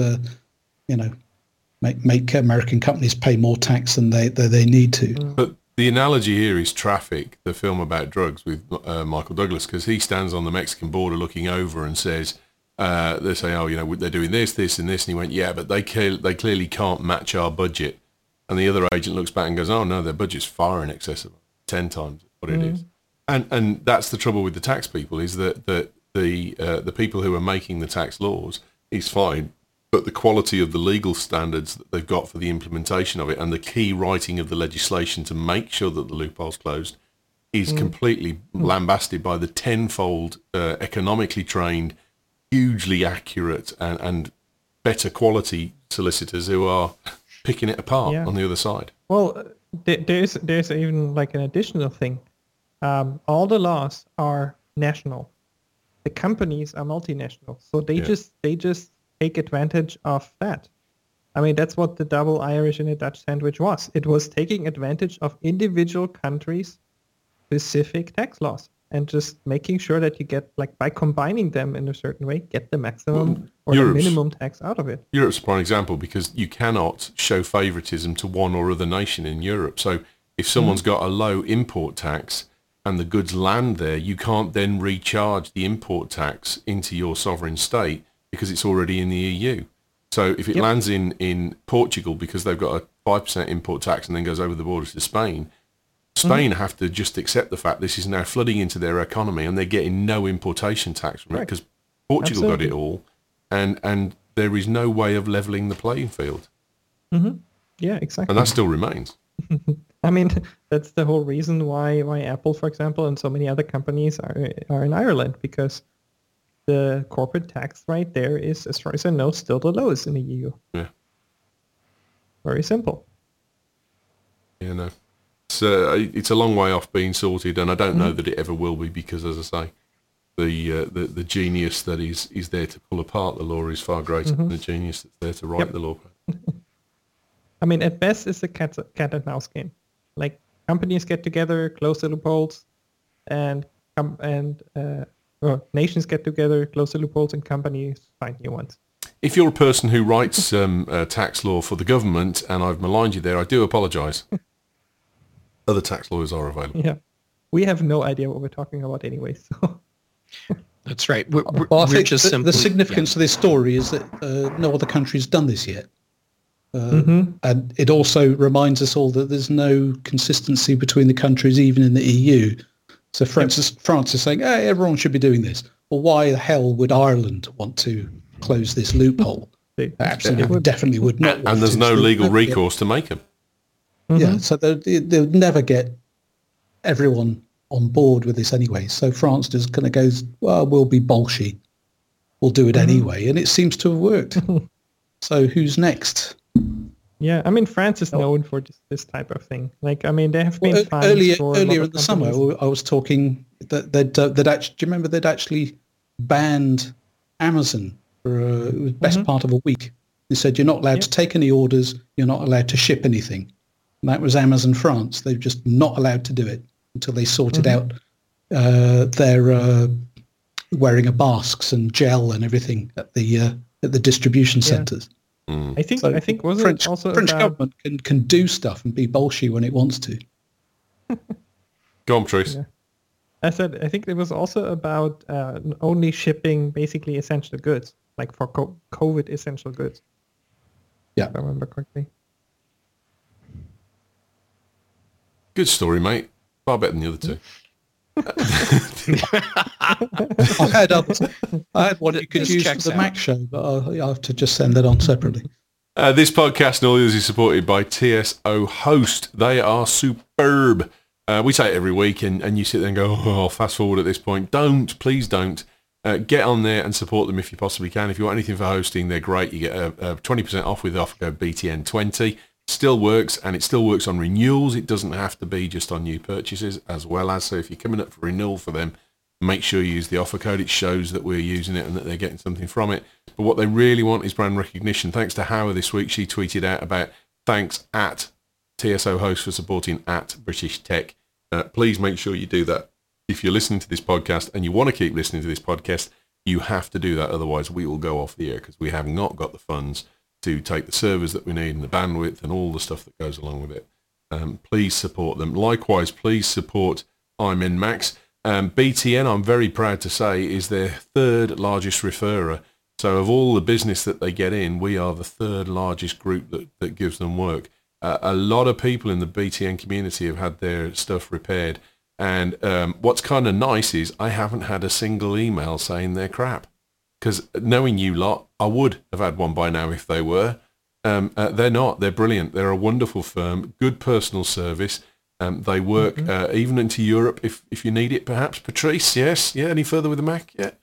make American companies pay more tax than they need to. But the analogy here is Traffic, the film about drugs with Michael Douglas, because he stands on the Mexican border looking over and says, they say, they're doing this, and this, and he went, yeah, but they clearly can't match our budget. And the other agent looks back and goes, oh no, their budget's far in excess of 10 times what it is. And that's the trouble with the tax people, is that the people who are making the tax laws is fine, but the quality of the legal standards that they've got for the implementation of it and the key writing of the legislation to make sure that the loophole's closed is completely lambasted by the tenfold economically trained, hugely accurate and better quality solicitors who are picking it apart on the other side. Well, there's even like an additional thing. All the laws are national. The companies are multinational, so they just take advantage of that. I mean, that's what the double Irish in a Dutch sandwich was. It was taking advantage of individual countries' specific tax laws and just making sure that you get, like, by combining them in a certain way, get the maximum or the minimum tax out of it. Europe's a prime example, because you cannot show favoritism to one or other nation in Europe. So if someone's got a low import tax and the goods land there, you can't then recharge the import tax into your sovereign state because it's already in the EU. So if it lands in Portugal because they've got a 5% import tax and then goes over the border to Spain have to just accept the fact this is now flooding into their economy and they're getting no importation tax from it because Portugal got it all, and there is no way of levelling the playing field. Yeah, exactly. And that still remains. I mean, that's the whole reason why Apple, for example, and so many other companies are in Ireland, because the corporate tax rate there is, as far as I know, still the lowest in the EU. Yeah. Very simple. Yeah, no. It's a long way off being sorted, and I don't know that it ever will be, because, as I say, the genius that is there to pull apart the law is far greater than the genius that's there to write the law. I mean, at best, it's a cat and mouse game. Like, companies get together, close the loopholes, and nations get together, close the loopholes, and companies find new ones. If you're a person who writes tax law for the government, and I've maligned you there, I do apologise. Other tax lawyers are available. Yeah, we have no idea what we're talking about anyway. So That's right. I think the significance of this story is that no other country's done this yet. And it also reminds us all that there's no consistency between the countries, even in the EU. So, for instance, France is saying, hey, everyone should be doing this. Well, why the hell would Ireland want to close this loophole? They absolutely, definitely would not. And there's no legal recourse to make them. Yeah, so they'll never get everyone on board with this anyway. So France just kind of goes, well, we'll be bolshy. We'll do it anyway. And it seems to have worked. So who's next? Yeah, I mean, France is known for this type of thing. Like, I mean, there have been earlier in the summer, I was talking that they'd actually, do you remember they'd actually banned Amazon for the best part of a week? They said, you're not allowed to take any orders, you're not allowed to ship anything. And that was Amazon France. They're just not allowed to do it until they sorted out their wearing of masks and gel and everything at the distribution centres. I think was French, it also French about, government can do stuff and be bolshy when it wants to. Go on, Trace. Yeah. I think it was also about only shipping basically essential goods, like for COVID essential goods. Yeah, if I remember correctly. Good story, mate. Far better than the other two. I had others. I had one you could use for the Mac show, but I'll have to just send that on separately. This podcast and all others is supported by TSO Host. They are superb. We say it every week, and you sit there and go, oh, fast forward at this point. Don't. Please don't. Get on there and support them if you possibly can. If you want anything for hosting, they're great. You get 20% off with the offer code BTN20. Still works, and it still works on renewals. It doesn't have to be just on new purchases as well as. So if you're coming up for renewal for them, make sure you use the offer code. It shows that we're using it and that they're getting something from it. But what they really want is brand recognition. Thanks to Howard this week. She tweeted out about thanks at TSO Host for supporting at British Tech. Please make sure you do that. If you're listening to this podcast and you want to keep listening to this podcast, you have to do that. Otherwise, we will go off the air because we have not got the funds to take the servers that we need and the bandwidth and all the stuff that goes along with it. Please support them. Likewise, please support iMinMax. BTN, I'm very proud to say, is their third largest referrer. So of all the business that they get in, we are the third largest group that gives them work. A lot of people in the BTN community have had their stuff repaired. And what's kind of nice is I haven't had a single email saying they're crap. Because knowing you lot, I would have had one by now if they were. They're not. They're brilliant. They're a wonderful firm, good personal service. They work even into Europe if you need it, perhaps. Patrice, yes? Yeah, any further with the Mac yet?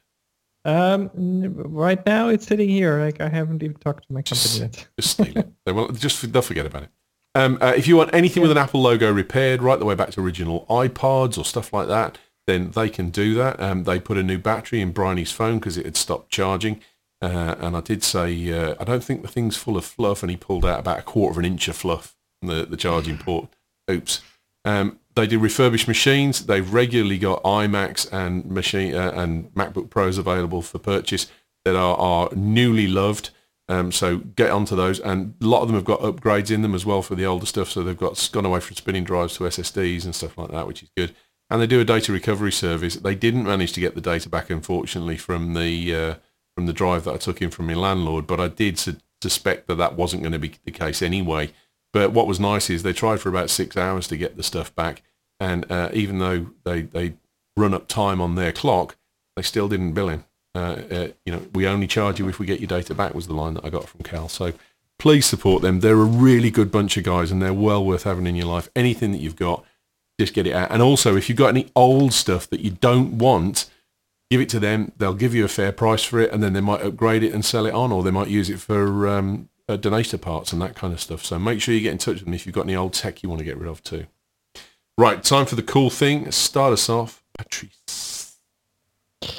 Right now it's sitting here. Like, I haven't even talked to my company yet. Just steal it. They'll forget about it. If you want anything with an Apple logo repaired, right the way back to original iPods or stuff like that, then they can do that. They put a new battery in Bryony's phone because it had stopped charging. And I did say, I don't think the thing's full of fluff, and he pulled out about 1/4 inch of fluff from the charging port. Oops. They do refurbished machines. They've regularly got iMacs and and MacBook Pros available for purchase that are newly loved. So get onto those, and a lot of them have got upgrades in them as well for the older stuff. So they've gone away from spinning drives to SSDs and stuff like that, which is good. And they do a data recovery service. They didn't manage to get the data back, unfortunately, from the drive that I took in from my landlord, but I did suspect that wasn't going to be the case anyway. But what was nice is they tried for about 6 hours to get the stuff back, and even though they run up time on their clock, they still didn't bill him. We only charge you if we get your data back, was the line that I got from Cal. So please support them. They're a really good bunch of guys, and they're well worth having in your life. Anything that you've got, just get it out. And also, if you've got any old stuff that you don't want, give it to them. They'll give you a fair price for it, and then they might upgrade it and sell it on, or they might use it for donator parts and that kind of stuff. So make sure you get in touch with them if you've got any old tech you want to get rid of too. Right, time for the cool thing. Start us off, Patrice.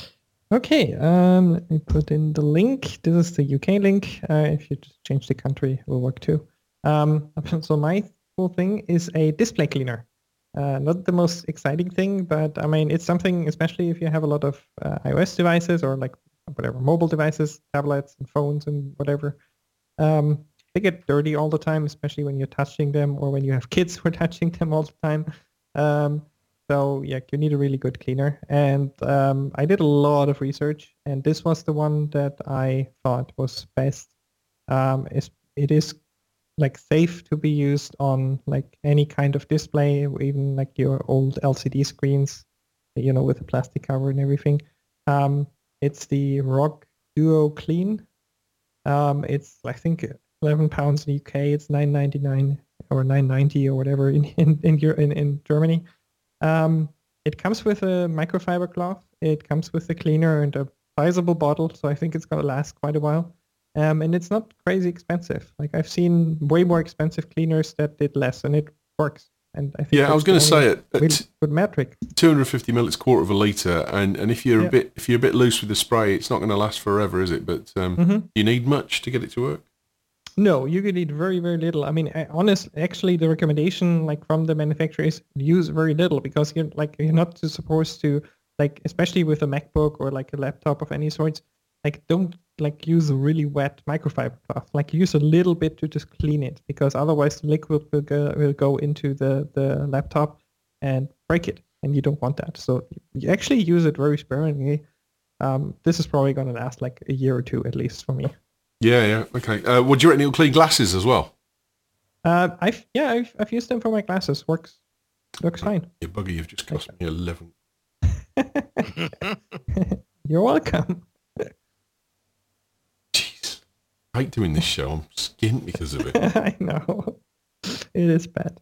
Okay, let me put in the link. This is the UK link. If you just change the country, it will work too. So my cool thing is a display cleaner. Not the most exciting thing, but I mean, it's something, especially if you have a lot of iOS devices or like whatever, mobile devices, tablets and phones and whatever. They get dirty all the time, especially when you're touching them or when you have kids who are touching them all the time. So yeah, you need a really good cleaner. And I did a lot of research, and this was the one that I thought was best. It is like safe to be used on like any kind of display, even like your old LCD screens, with the plastic cover and everything. It's the ROG Duo Clean. It's I think £11 in the UK. It's $9.99 or $9.90 or whatever in Germany. It comes with a microfiber cloth. It comes with a cleaner and a sizable bottle, so I think it's gonna last quite a while. And it's not crazy expensive. Like I've seen way more expensive cleaners that did less, and it works. And I think I was going to say it. Really good metric. 250 ml, it's quarter of a litre, and if you're a bit loose with the spray, it's not going to last forever, is it? But you need much to get it to work. No, you can need very, very little. I mean, actually, the recommendation like from the manufacturer is use very little, because you're not supposed to, like, especially with a MacBook or like a laptop of any sorts, like don't like use a really wet microfiber cloth. Like use a little bit to just clean it, because otherwise the liquid will go into the laptop and break it, and you don't want that. So you actually use it very sparingly. This is probably going to last like a year or two at least for me. Yeah, okay. Would you reckon it'll clean glasses as well? I've used them for my glasses. Looks fine. You bugger, you've just cost me 11. You're welcome. Jeez, I hate doing this show. I'm skint because of it. I know. It is bad.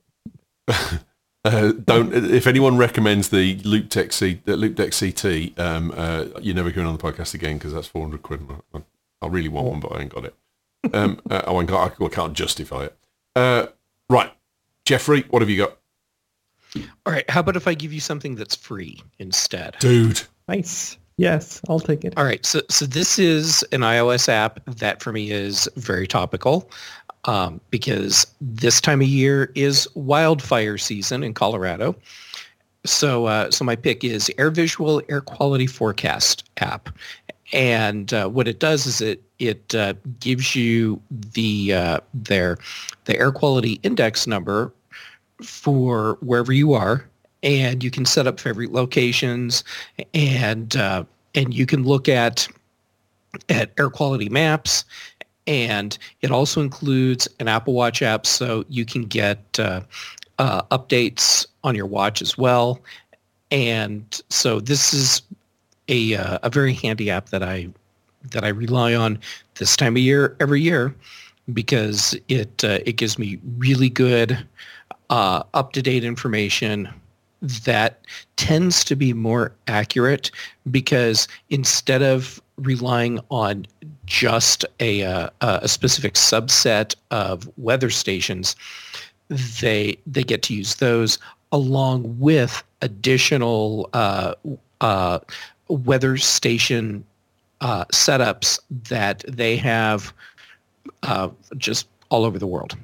If anyone recommends the Loopdeck CT, you're never going on the podcast again, because that's 400 quid. I really want one, but I ain't got it. I can't justify it. Right, Jeffrey, what have you got? All right, how about if I give you something that's free instead? Dude. Nice. Yes, I'll take it. All right, so this is an iOS app that for me is very topical, because this time of year is wildfire season in Colorado. So my pick is AirVisual Air Quality Forecast app. And what it does is it gives you the air quality index number for wherever you are, and you can set up favorite locations, and you can look at air quality maps, and it also includes an Apple Watch app, so you can get updates on your watch as well. And so this is a very handy app that I rely on this time of year every year, because it gives me really good up-to-date information that tends to be more accurate, because instead of relying on just a specific subset of weather stations, they get to use those along with additional weather station setups that they have just all over the world.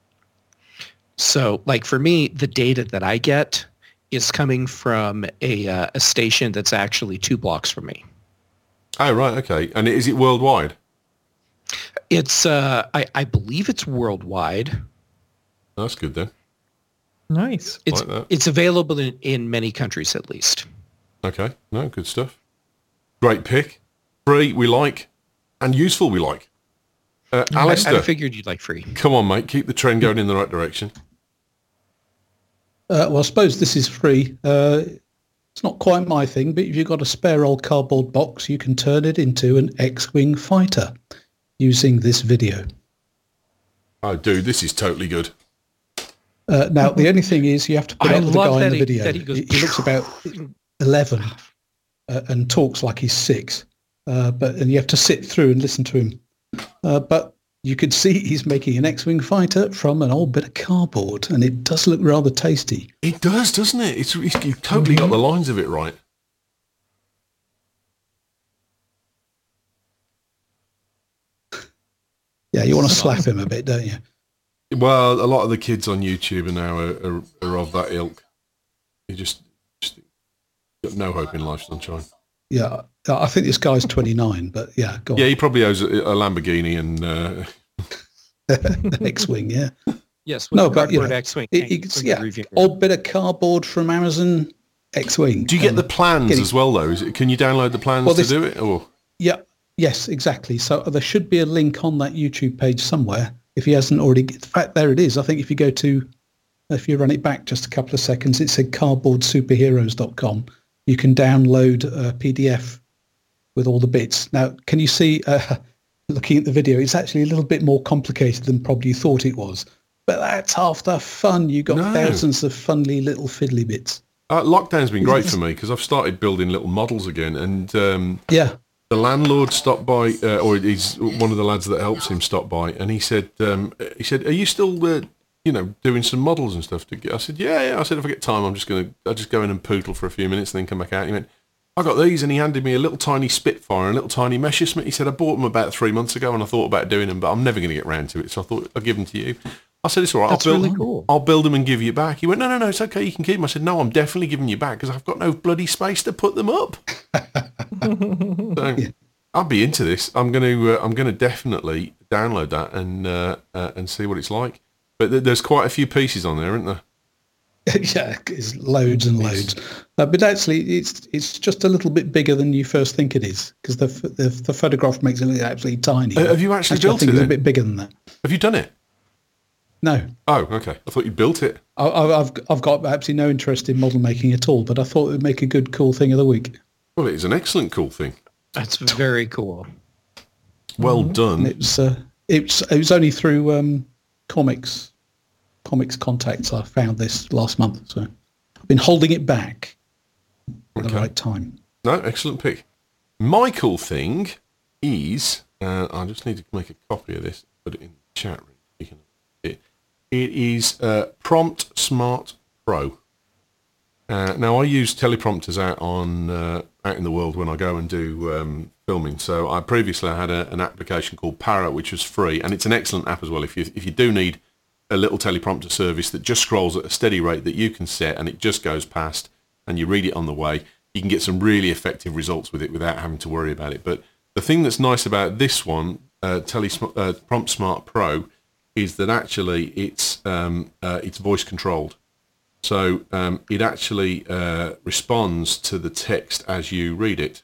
So like for me, the data that I get is coming from a station that's actually 2 blocks from me. Oh, right, okay. And is it worldwide? It's I believe it's worldwide. That's good then. Nice. It's available in many countries at least. Okay, no, good stuff. Great pick. Free, we like, and useful, we like. Alistair. I figured you'd like free. Come on, mate, keep the trend going in the right direction. Well, I suppose this is free. It's not quite my thing, but if you've got a spare old cardboard box, you can turn it into an X-Wing fighter using this video. Oh, dude, this is totally good. Now, the only thing is you have to put up with the guy in the video. He looks about 11 and talks like he's 6, and you have to sit through and listen to him. But you could see he's making an X-Wing fighter from an old bit of cardboard, and it does look rather tasty. It does, doesn't it? You've totally got the lines of it right. Yeah, you want to slap him a bit, don't you? Well, a lot of the kids on YouTube now are of that ilk. You just got no hope in life, sunshine. Yeah, I think this guy's 29, but yeah, go on. Yeah, he probably owes a Lamborghini and X-Wing, yeah. Yes, with the cardboard X-Wing. Old bit of cardboard from Amazon X-Wing. Do you get the plans as well, though? Can you download the plans to do it? Or yeah, yes, exactly. So there should be a link on that YouTube page somewhere. If he hasn't already, in fact, there it is. I think if you run it back just a couple of seconds, it said cardboardsuperheroes.com. You can download a PDF with all the bits. Now, can you see, looking at the video, it's actually a little bit more complicated than probably you thought it was. But that's half the fun. You got thousands of funny little fiddly bits. Lockdown's been great for me because I've started building little models again. And the landlord stopped by, or he's one of the lads that helps him stop by, and he said, "Are you still, doing some models and stuff?" I said, "Yeah." I said, "If I get time, I'll just go in and poodle for a few minutes and then come back out." He went, "I got these," and he handed me a little tiny Spitfire and a little tiny Messerschmitt. He said, "I bought them about 3 months ago, and I thought about doing them, but I'm never going to get round to it, so I thought I'll give them to you." I said, "It's all right. That's really cool. I'll build them and give you back." He went, No, it's okay. You can keep them." I said, "No, I'm definitely giving you back because I've got no bloody space to put them up." So, I'll be into this. I'm going to definitely download that and see what it's like. But there's quite a few pieces on there, isn't there? Yeah, it's loads and loads. But actually, it's just a little bit bigger than you first think it is because the photograph makes it look absolutely tiny. Have you actually built it? It's a bit bigger than that. Have you done it? No. Oh, okay. I thought you built it. I've got absolutely no interest in model making at all, but I thought it would make a good, cool thing of the week. Well, it is an excellent, cool thing. That's very cool. Well done. It was only through comics contacts I found this last month, so I've been holding it back at the right time. No, excellent pick. My cool thing is, I just need to make a copy of this, put it in the chat room. You can see it. It is Prompt Smart Pro. Now I use teleprompters out in the world when I go and do filming. So I previously had an application called Para, which was free, and it's an excellent app as well. If you do need a little teleprompter service that just scrolls at a steady rate that you can set, and it just goes past, and you read it on the way, you can get some really effective results with it without having to worry about it. But the thing that's nice about this one, Prompt Smart Pro, is that actually it's voice controlled. So it actually responds to the text as you read it.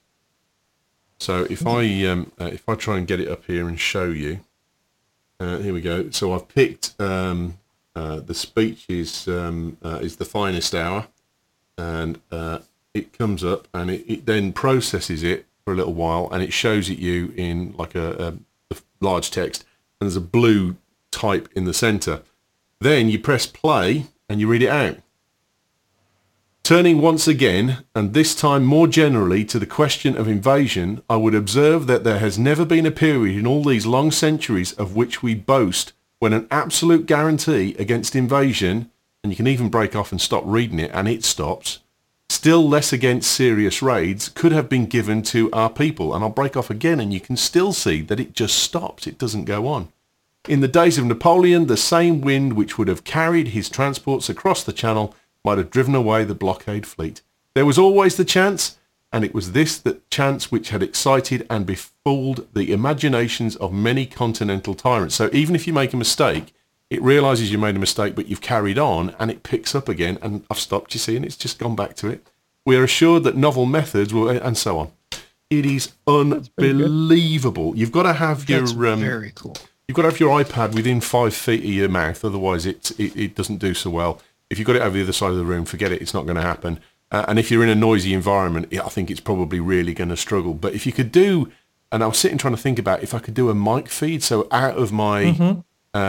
So if I try and get it up here and show you, here we go. So I've picked the speech is the finest hour, and it comes up and it then processes it for a little while, and it shows it you in like a large text, and there's a blue type in the center. Then you press play and you read it out. Turning once again, and this time more generally, to the question of invasion, I would observe that there has never been a period in all these long centuries of which we boast when an absolute guarantee against invasion, and you can even break off and stop reading it and it stops, still less against serious raids, could have been given to our people. And I'll break off again and you can still see that it just stops. It doesn't go on. In the days of Napoleon, the same wind which would have carried his transports across the Channel might have driven away the blockade fleet. There was always the chance, and it was this chance which had excited and befooled the imaginations of many continental tyrants. So even if you make a mistake, it realises you made a mistake, but you've carried on, and it picks up again, and I've stopped, you see, and it's just gone back to it. We are assured that novel methods will, and so on. It is unbelievable. You've got to have very cool. You've got to have your iPad within 5 feet of your mouth, otherwise it doesn't do so well. If you've got it over the other side of the room, forget it. It's not going to happen. And if you're in a noisy environment, I think it's probably really going to struggle. But if you could do, and I was sitting trying to think about if I could do a mic feed, so out of my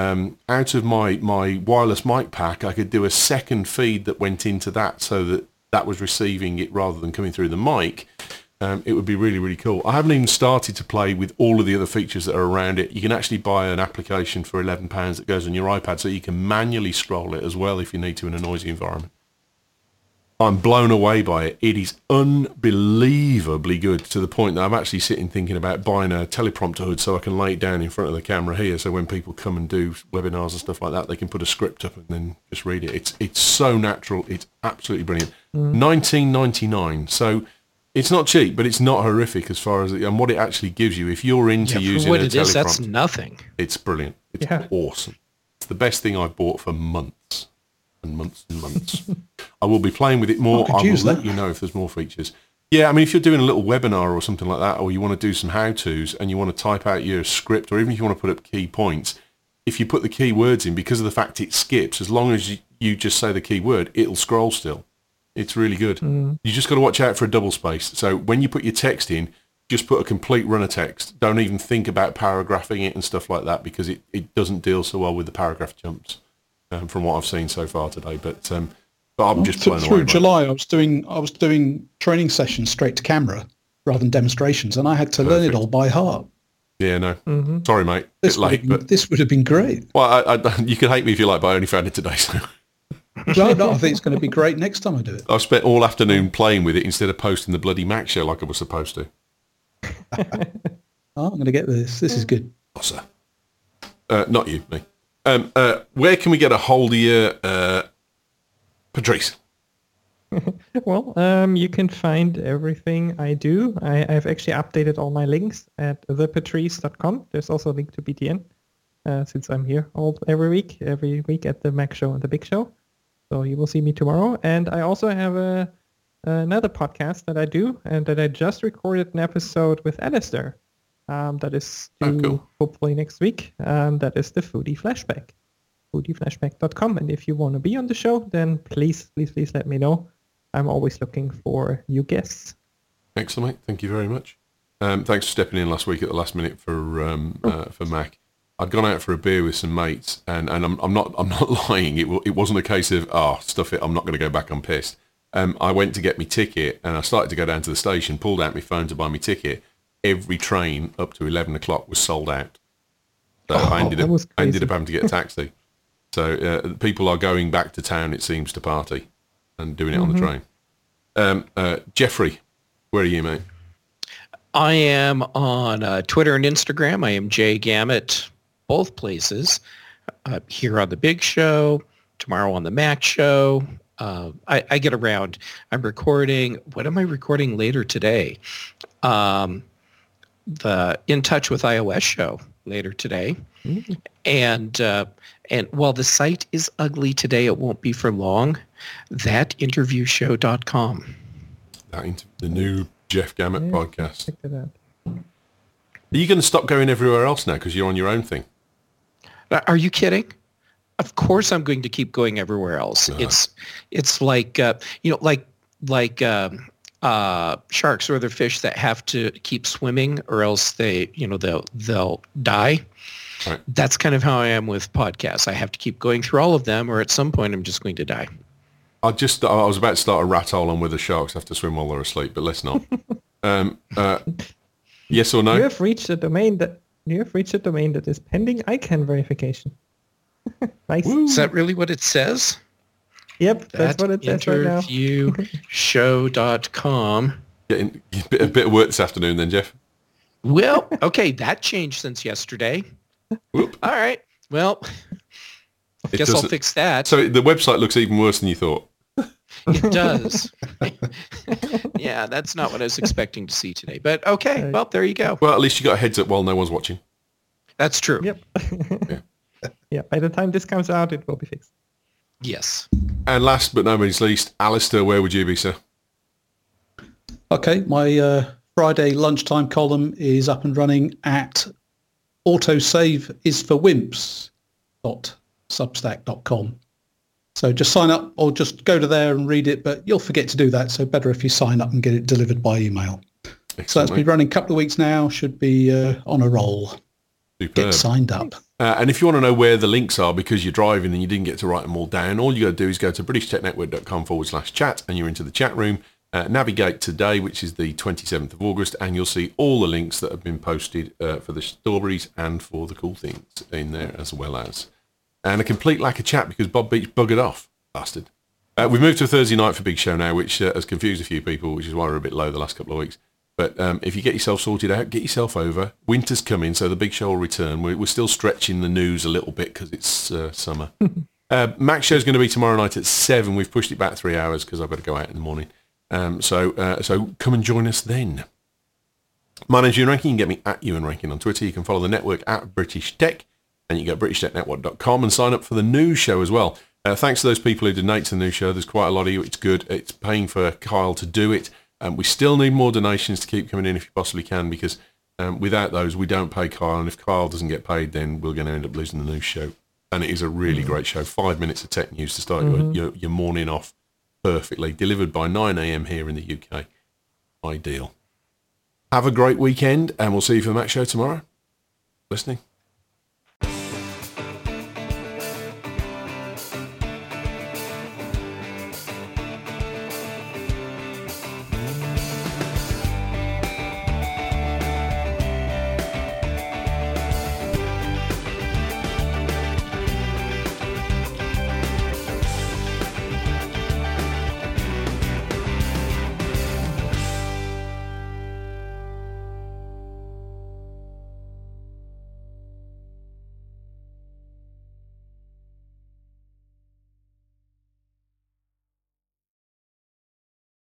my wireless mic pack, I could do a second feed that went into that, so that was receiving it rather than coming through the mic. It would be really, really cool. I haven't even started to play with all of the other features that are around it. You can actually buy an application for £11 that goes on your iPad, so you can manually scroll it as well if you need to in a noisy environment. I'm blown away by it. It is unbelievably good, to the point that I'm actually sitting thinking about buying a teleprompter hood so I can lay it down in front of the camera here, so when people come and do webinars and stuff like that, they can put a script up and then just read it. It's so natural. It's absolutely brilliant. $19.99. So it's not cheap, but it's not horrific as far as and what it actually gives you. If you're into using what a it is, teleprompter, that's nothing. it's brilliant. It's awesome. It's the best thing I've bought for months and months and months. I will be playing with it more. I will let you know if there's more features. Yeah, I mean, if you're doing a little webinar or something like that, or you want to do some how-tos and you want to type out your script, or even if you want to put up key points, if you put the keywords in, because of the fact it skips, as long as you just say the keyword, it'll scroll still. It's really good. You just got to watch out for a double space. So when you put your text in, just put a complete run of text. Don't even think about paragraphing it and stuff like that, because it doesn't deal so well with the paragraph jumps, from what I've seen so far today. But I'm just blown away. Through July, I was doing training sessions straight to camera rather than demonstrations, and I had to learn it all by heart. Yeah, no. Sorry, mate. This would have been great. Well, you can hate me if you like, but I only found it today. So. No, I think it's going to be great next time I do it. I've spent all afternoon playing with it instead of posting the bloody Mac show like I was supposed to. I'm going to get this. This is good. Oh, sir. Not you, me. Where can we get a hold of you, Patrice? Well, you can find everything I do. I've actually updated all my links at thepatrice.com. There's also a link to BTN, since I'm here every week at the Mac Show and the Big Show. So you will see me tomorrow. And I also have another podcast that I do, and that I just recorded an episode with Alistair. That is due hopefully next week. That is the Foodie Flashback, foodieflashback.com. And if you want to be on the show, then please let me know. I'm always looking for new guests. Excellent, mate. Thank you very much. Thanks for stepping in last week at the last minute for Mac. I'd gone out for a beer with some mates, and I'm not lying. It wasn't a case of stuff it. I'm not going to go back. I'm pissed. I went to get my ticket, and I started to go down to the station. Pulled out my phone to buy my ticket. Every train up to 11 o'clock was sold out. So I ended up having to get a taxi. So people are going back to town, it seems, to party and doing it on the train. Jeffrey, where are you, mate? I am on Twitter and Instagram. I am Jay Gamet, both places. Here on the Big Show, tomorrow on the Mac Show. I get around. I'm recording. What am I recording later today? The In Touch with iOS show later today. And while the site is ugly today, it won't be for long. Thatinterviewshow.com. The new Jeff Gamet podcast. Check that out. Are you going to stop going everywhere else now because you're on your own thing? Are you kidding? Of course I'm going to keep going everywhere else. It's like sharks or other fish that have to keep swimming or else they'll die. Right. That's kind of how I am with podcasts. I have to keep going through all of them, or at some point I'm just going to die. I was about to start a rat hole on whether sharks have to swim while they're asleep, but let's not. Yes or no? You have reached a domain that is pending ICANN verification. Nice. Woo. Is that really what it says? Yep, that's what it says right now. Interviewshow.com. Getting a bit of work this afternoon then, Jeff. Well, okay, that changed since yesterday. Whoop. All right. Well, I guess I'll fix that. So the website looks even worse than you thought. It does. Yeah, that's not what I was expecting to see today. But okay, well, there you go. Well, at least you got a heads up while no one's watching. That's true. Yep. Yeah, by the time this comes out, it will be fixed. Yes. And last but no means least, Alistair, where would you be, sir? Okay, my Friday lunchtime column is up and running at autosaveisforwimps.substack.com. So just sign up or just go to there and read it, but you'll forget to do that, so better if you sign up and get it delivered by email. Excellent, so that's been running a couple of weeks now, should be on a roll. Superb. Get signed up. And if you want to know where the links are because you're driving and you didn't get to write them all down, all you got to do is go to BritishTechNetwork.com/chat and you're into the chat room. Navigate today, which is the 27th of August, and you'll see all the links that have been posted for the stories and for the cool things in there as well as. And a complete lack of chat because Bob Beach buggered off, bastard. We've moved to a Thursday night for Big Show now, which has confused a few people, which is why we're a bit low the last couple of weeks. But if you get yourself sorted out, get yourself over. Winter's coming, so the Big Show will return. We're still stretching the news a little bit because it's summer. Max Show's going to be tomorrow night at 7. We've pushed it back 3 hours because I've got to go out in the morning. So come and join us then. My name's Ewan Rankin. You can get me at Ewan Rankin on Twitter. You can follow the network at British Tech, and you can go to BritishTechNetwork.com and sign up for the news show as well. Thanks to those people who donate to the news show. There's quite a lot of you. It's good. It's paying for Kyle to do it. We still need more donations to keep coming in if you possibly can, because without those, we don't pay Kyle. And if Kyle doesn't get paid, then we're going to end up losing the news show. And it is a really great show. 5 minutes of tech news to start your morning off perfectly. Delivered by 9 a.m. here in the UK. Ideal. Have a great weekend, and we'll see you for the Max Show tomorrow. Listening.